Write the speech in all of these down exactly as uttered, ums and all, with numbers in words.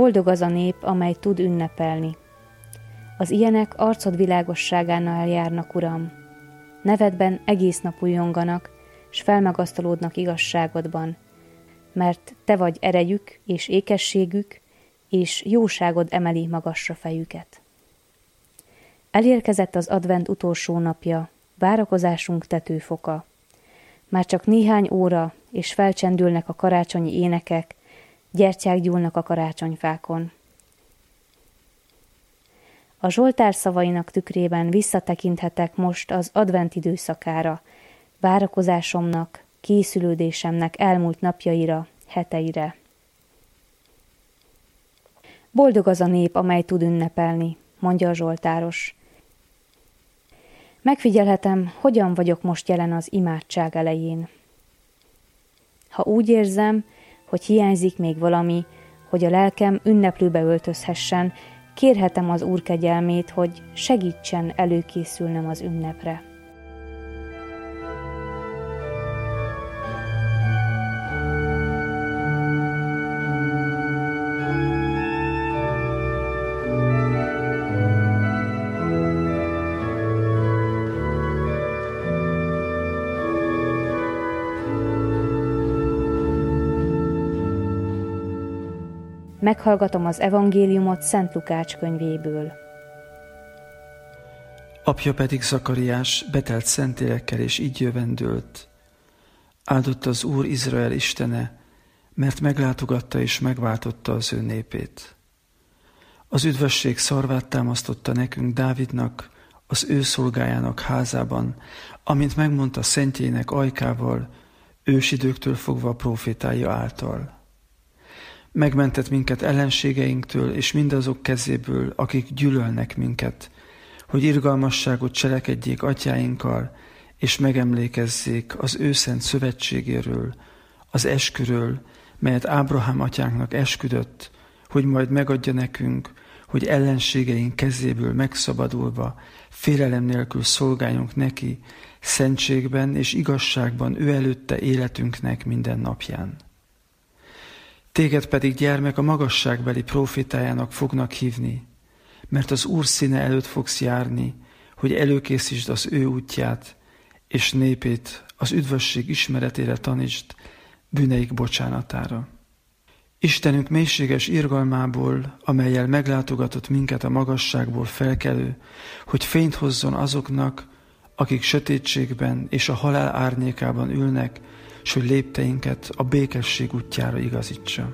Boldog az a nép, amely tud ünnepelni. Az ilyenek arcod világosságánál járnak, Uram. Nevedben egész nap újonganak, s felmagasztalódnak igazságodban, mert Te vagy erejük és ékességük, és jóságod emeli magasra fejüket. Elérkezett az advent utolsó napja, várakozásunk tetőfoka. Már csak néhány óra, és felcsendülnek a karácsonyi énekek, gyertyák gyúlnak a karácsonyfákon. A Zsoltár szavainak tükrében visszatekinthetek most az advent időszakára, várakozásomnak, készülődésemnek elmúlt napjaira, heteire. Boldog az a nép, amely tud ünnepelni, mondja a zsoltáros. Megfigyelhetem, hogyan vagyok most jelen az imádság elején. Ha úgy érzem, hogy hiányzik még valami, hogy a lelkem ünneplőbe öltözhessen, kérhetem az Úr kegyelmét, hogy segítsen előkészülnem az ünnepre. Meghallgatom az evangéliumot Szent Lukács könyvéből. Apja pedig Zakariás betelt Szentlélekkel, és így jövendőlt. Áldott az Úr Izrael Istene, mert meglátogatta és megváltotta az ő népét. Az üdvösség szarvát támasztotta nekünk Dávidnak, az ő szolgájának házában, amint megmondta szentjének ajkával, ősidőktől fogva a prófétája által. Megmentett minket ellenségeinktől és mindazok kezéből, akik gyűlölnek minket, hogy irgalmasságot cselekedjék atyáinkkal, és megemlékezzék az ő szent szövetségéről, az esküről, melyet Ábrahám atyánknak esküdött, hogy majd megadja nekünk, hogy ellenségeink kezéből megszabadulva, félelem nélkül szolgáljunk neki, szentségben és igazságban ő előtte életünknek minden napján. Téged pedig, gyermek, a magasságbeli prófétájának fognak hívni, mert az Úr színe előtt fogsz járni, hogy előkészítsd az ő útját, és népét az üdvösség ismeretére tanítsd, bűneik bocsánatára. Istenünk mélységes irgalmából, amellyel meglátogatott minket a magasságból felkelő, hogy fényt hozzon azoknak, akik sötétségben és a halál árnyékában ülnek, s hogy lépteinket a békesség útjára igazítsa.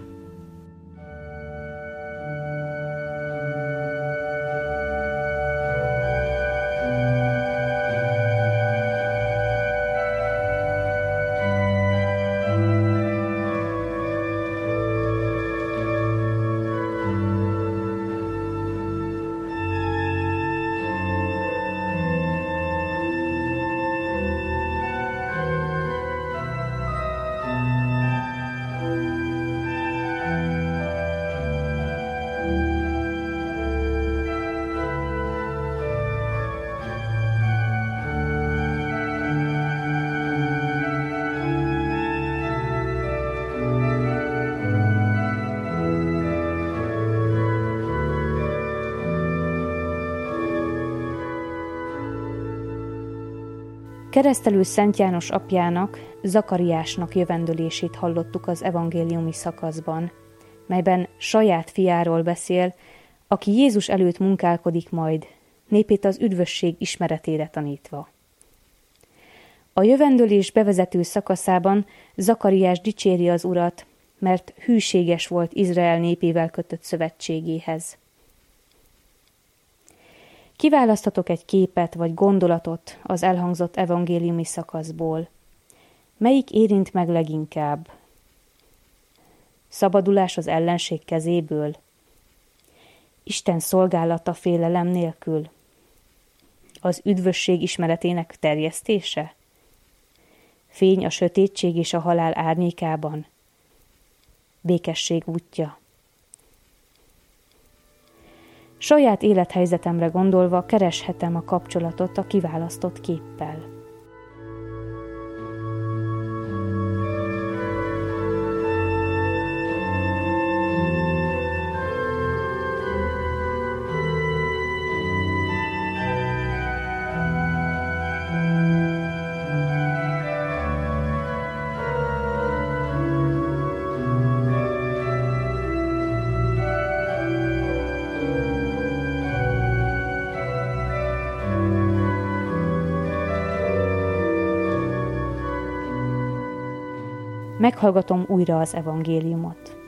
Keresztelő Szent János apjának, Zakariásnak jövendőlését hallottuk az evangéliumi szakaszban, melyben saját fiáról beszél, aki Jézus előtt munkálkodik majd, népét az üdvösség ismeretére tanítva. A jövendőlés bevezető szakaszában Zakariás dicséri az Urat, mert hűséges volt Izrael népével kötött szövetségéhez. Kiválasztatok egy képet vagy gondolatot az elhangzott evangéliumi szakaszból. Melyik érint meg leginkább? Szabadulás az ellenség kezéből? Isten szolgálata félelem nélkül? Az üdvösség ismeretének terjesztése? Fény a sötétség és a halál árnyékában? Békesség útja? Saját élethelyzetemre gondolva kereshetem a kapcsolatot a kiválasztott képpel. meghallgatom újra az evangéliumot.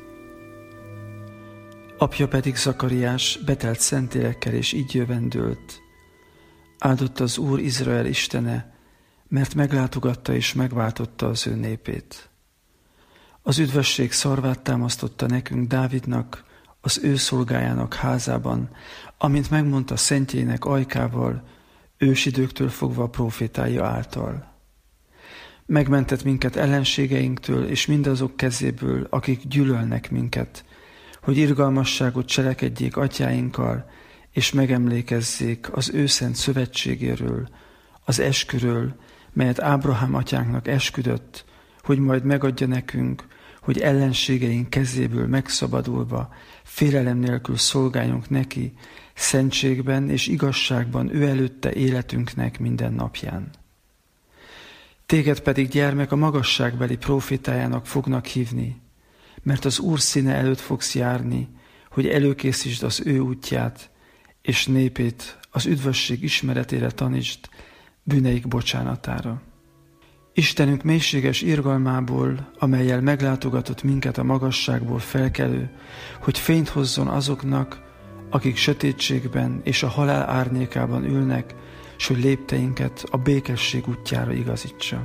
Apja pedig Zakariás betelt szentélekkel és így jövendőlt. Áldott az Úr Izrael istene, mert meglátogatta és megváltotta az ő népét. Az üdvösség szarvát támasztotta nekünk Dávidnak, az ő szolgájának házában, amint megmondta szentjének ajkával, ősidőktől fogva a prófétája által. Megmentett minket ellenségeinktől és mindazok kezéből, akik gyűlölnek minket, hogy irgalmasságot cselekedjék atyáinkkal, és megemlékezzék az ő szent szövetségéről, az esküről, melyet Ábrahám atyánknak esküdött, hogy majd megadja nekünk, hogy ellenségeink kezéből megszabadulva, félelem nélkül szolgáljunk neki, szentségben és igazságban ő előtte életünknek minden napján. Téged pedig, gyermek, a magasságbeli prófétájának fognak hívni, mert az Úr színe előtt fogsz járni, hogy előkészítsd az ő útját, és népét az üdvösség ismeretére tanítsd, bűneik bocsánatára. Istenünk mélységes irgalmából, amellyel meglátogatott minket a magasságból felkelő, hogy fényt hozzon azoknak, akik sötétségben és a halál árnyékában ülnek, s hogy lépteinket a békesség útjára igazítsa.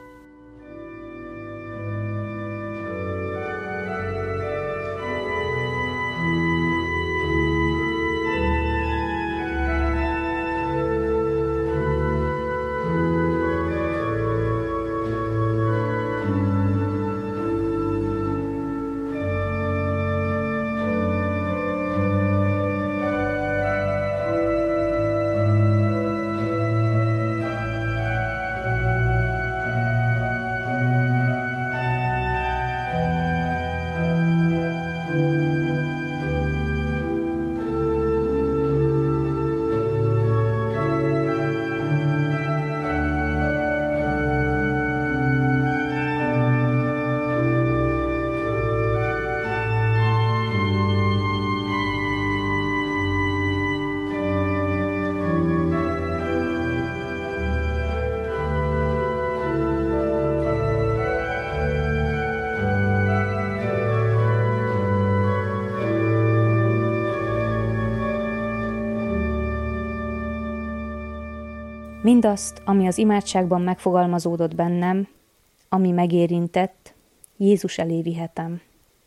Mindazt, ami az imádságban megfogalmazódott bennem, ami megérintett, Jézus elé vihetem.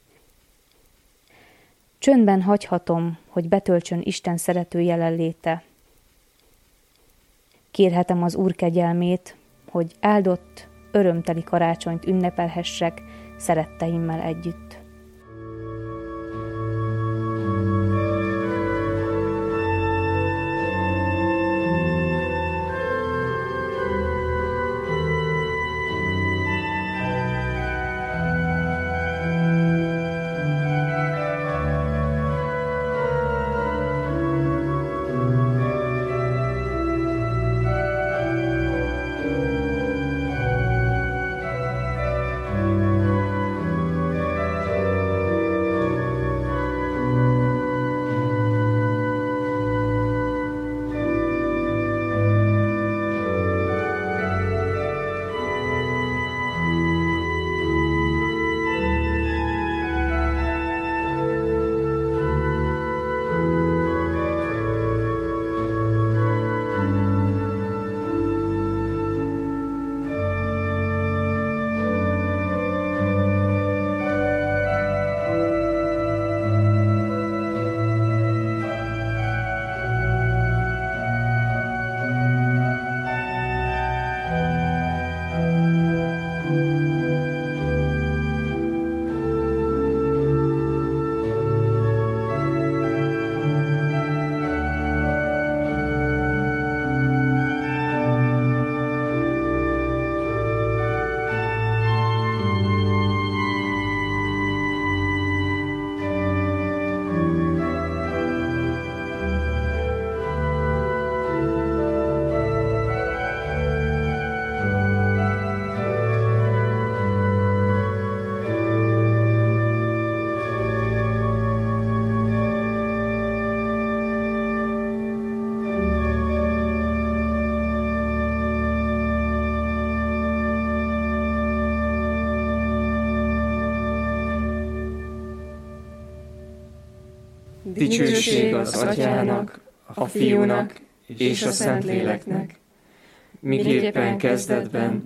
Csöndben hagyhatom, hogy betöltsön Isten szerető jelenléte. Kérhetem az Úr kegyelmét, hogy áldott, örömteli karácsonyt ünnepelhessek szeretteimmel együtt. Dicsőség az Atyának, a Fiúnak és a Szentléleknek, miképpen kezdetben,